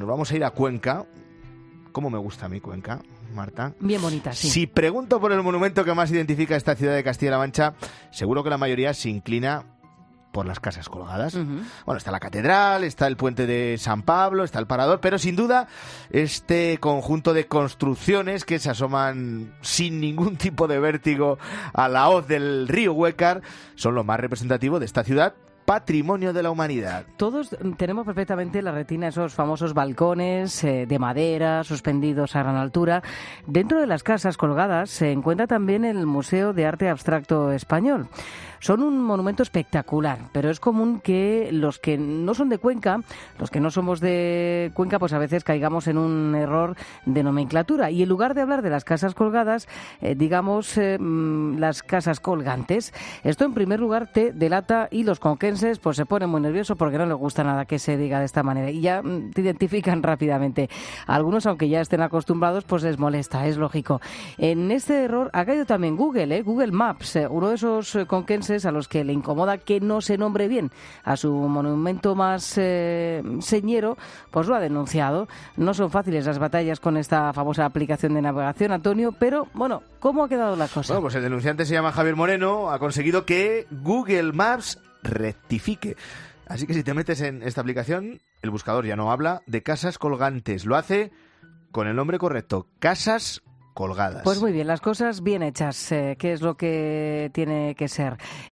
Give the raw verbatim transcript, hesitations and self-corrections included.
nos vamos a ir a Cuenca. ¿Cómo me gusta a mí Cuenca, Marta? Bien bonita, sí. Si pregunto por el monumento que más identifica esta ciudad de Castilla-La Mancha, seguro que la mayoría se inclina por las casas colgadas. Uh-huh. Bueno, está la catedral, está el puente de San Pablo, está el Parador, pero sin duda este conjunto de construcciones que se asoman sin ningún tipo de vértigo a la hoz del río Huécar son lo más representativo de esta ciudad, patrimonio de la humanidad. Todos tenemos perfectamente en la retina esos famosos balcones eh, de madera suspendidos a gran altura. Dentro de las casas colgadas se encuentra también el Museo de Arte Abstracto Español. Son un monumento espectacular, pero es común que los que no son de Cuenca, los que no somos de Cuenca, pues a veces caigamos en un error de nomenclatura. Y en lugar de hablar de las casas colgadas, eh, digamos eh, las casas colgantes. Esto en primer lugar te delata y los conquenses pues se ponen muy nerviosos porque no les gusta nada que se diga de esta manera. Y ya mm, te identifican rápidamente. A algunos, aunque ya estén acostumbrados, pues les molesta, es lógico. En este error ha caído también Google, ¿eh? Google Maps, eh, uno de esos eh, conquenses a los que le incomoda que no se nombre bien a su monumento más eh, señero, pues lo ha denunciado. No son fáciles las batallas con esta famosa aplicación de navegación, Antonio, pero bueno, ¿cómo ha quedado la cosa? Bueno, pues el denunciante se llama Javier Moreno, ha conseguido que Google Maps rectifique. Así que si te metes en esta aplicación, el buscador ya no habla de casas colgantes, lo hace con el nombre correcto, casas colgadas. Pues muy bien, las cosas bien hechas, eh, que es lo que tiene que ser.